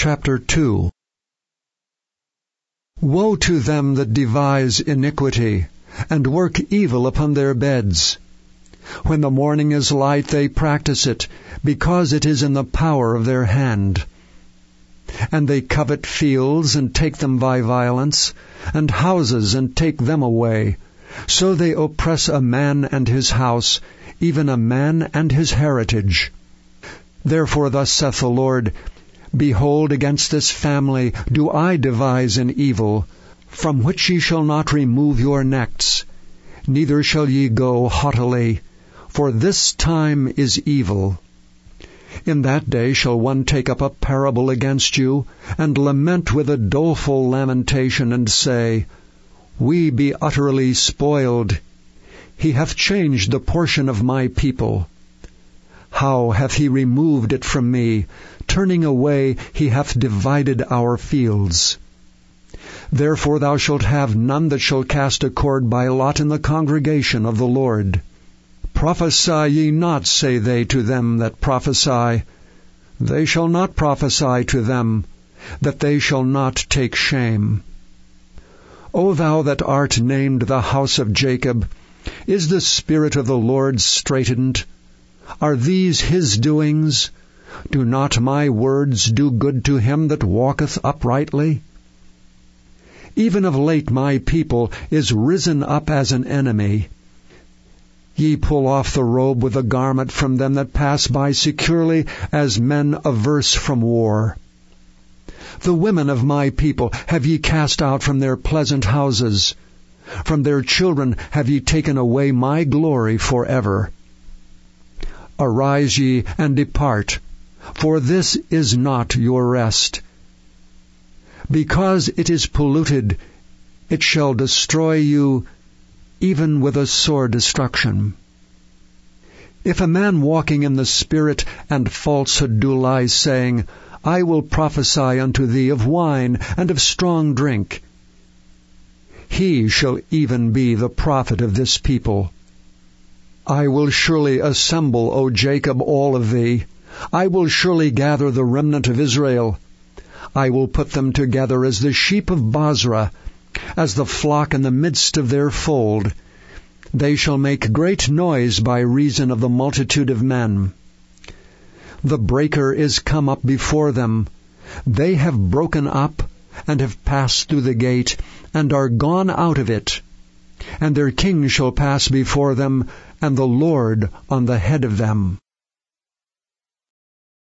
chapter 2. Woe to them that devise iniquity, and work evil upon their beds. When the morning is light they practice it, because it is in the power of their hand. And they covet fields, and take them by violence, and houses, and take them away. So they oppress a man and his house, even a man and his heritage. Therefore thus saith the Lord, Behold, against this family do I devise an evil, from which ye shall not remove your necks, neither shall ye go haughtily, for this time is evil. In that day shall one take up a parable against you, and lament with a doleful lamentation, and say, We be utterly spoiled. He hath changed the portion of my people. How hath he removed it from me? Turning away, he hath divided our fields. Therefore thou shalt have none that shall cast a cord by lot in the congregation of the Lord. Prophesy ye not, say they to them that prophesy. They shall not prophesy to them, that they shall not take shame. O thou that art named the house of Jacob, is the Spirit of the Lord straitened? Are these his doings? Do not my words do good to him that walketh uprightly? Even of late my people is risen up as an enemy. Ye pull off the robe with a garment from them that pass by securely, as men averse from war. The women of my people have ye cast out from their pleasant houses. From their children have ye taken away my glory forever. Arise ye and depart, for this is not your rest. Because it is polluted, it shall destroy you, even with a sore destruction. If a man walking in the Spirit and falsehood do lie, saying, I will prophesy unto thee of wine and of strong drink, he shall even be the prophet of this people. I will surely assemble, O Jacob, all of thee. I will surely gather the remnant of Israel. I will put them together as the sheep of Bozrah, as the flock in the midst of their fold. They shall make great noise by reason of the multitude of men. The breaker is come up before them. They have broken up, and have passed through the gate, and are gone out of it. And their king shall pass before them, and the Lord on the head of them.